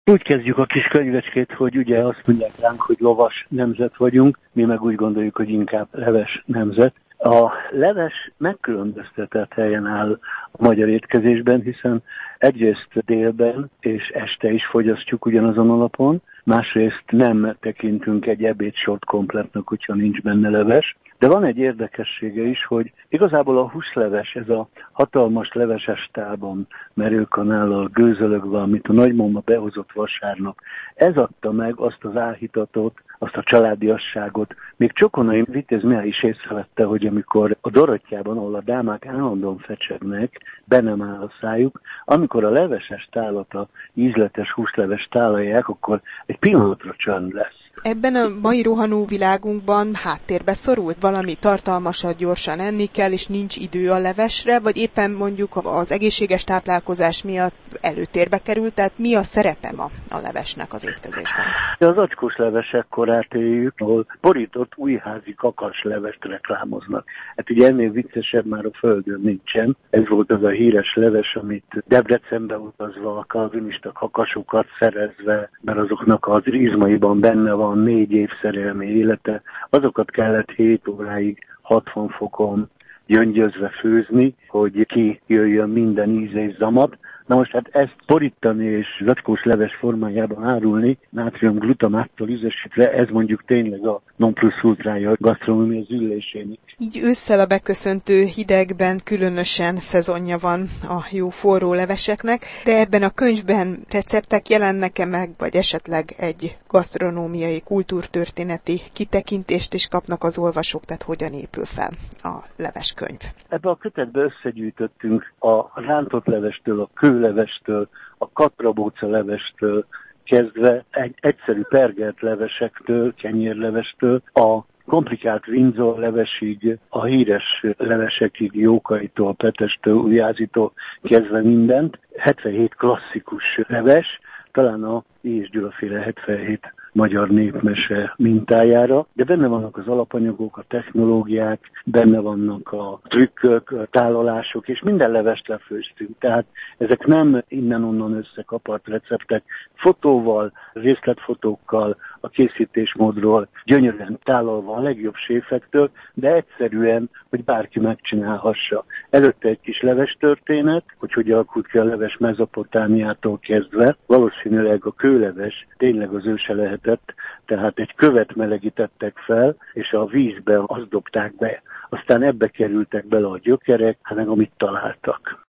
Úgy kezdjük a kis könyvecskét, hogy ugye azt mondják ránk, hogy lovas nemzet vagyunk, mi meg úgy gondoljuk, hogy inkább leves nemzet. A leves megkülönböztetett helyen áll a magyar étkezésben, hiszen egyrészt délben és este is fogyasztjuk ugyanazon alapon, másrészt nem tekintünk egy ebédsort kompletnek, hogyha nincs benne leves. De van egy érdekessége is, hogy igazából a húsleves, ez a hatalmas leveses tálban merőkanállal gőzölögve, amit a nagymama behozott vasárnap, ez adta meg azt az áhítatot, azt a családiasságot. Még Csokonai Vitéz Mihály is észrevette, hogy amikor a Dorottyában, ahol a dámák állandóan fecsegnek, be nem áll a szájuk, amikor a leveses tálat a ízletes húsleves tálalják, akkor egy pillanatra csönd lesz. Ebben a mai rohanó világunkban háttérbe szorult, valami tartalmasat gyorsan enni kell, és nincs idő a levesre, vagy éppen mondjuk az egészséges táplálkozás miatt előtérbe került, tehát mi a szerepe ma a levesnek az étkezésben? Az acskós levesek korát éljük, ahol borított újházi kakaslevest reklámoznak. Hát ugye ennél viccesebb már a földön nincsen. Ez volt az a híres leves, amit Debrecenbe utazva a kalvinista kakasokat szerezve, mert azoknak az izmaiban benne van 4 év szerelmi élete, azokat kellett 7 óráig 60 fokon gyöngyözve főzni, hogy kijöjjön minden íz és zamat. Na most hát ezt borítani és zacskós leves formájában árulni, nátrium-glutamáttal üzesítve, ez mondjuk tényleg a non plus ultrája a gasztronómia züllésének. Így ősszel a beköszöntő hidegben különösen szezonja van a jó forró leveseknek, de ebben a könyvben receptek jelennek-e meg, vagy esetleg egy gasztronómiai, kultúrtörténeti kitekintést is kapnak az olvasók, tehát hogyan épül fel a leveskönyv? Ebbe a kötetbe összegyűjtöttünk a rántott levestől, a kőlevestől, a katrabóca levestől kezdve egy egyszerű pergelt levesektől, kenyérlevestől, a komplikált Windsor levesig, a híres levesekig, Jókaitól, Petestől, Ujjázitól kezdve mindent. 77 klasszikus leves, talán a I. Gyulaféle 77 magyar népmese mintájára, de benne vannak az alapanyagok, a technológiák, benne vannak a trükkök, a tálalások, és minden levest lefőztünk. Tehát ezek nem innen-onnan összekapart receptek, fotóval, részletfotókkal, a készítésmódról, gyönyörűen tálalva a legjobb séfektől, de egyszerűen, hogy bárki megcsinálhassa. Előtte egy kis leves történet, hogy alakult ki a leves Mezopotámiától kezdve, valószínűleg a kőleves tényleg az őse lehetett, tehát egy követ melegítettek fel, és a vízbe azt dobták be. Aztán ebbe kerültek bele a gyökerek, meg amit találtak.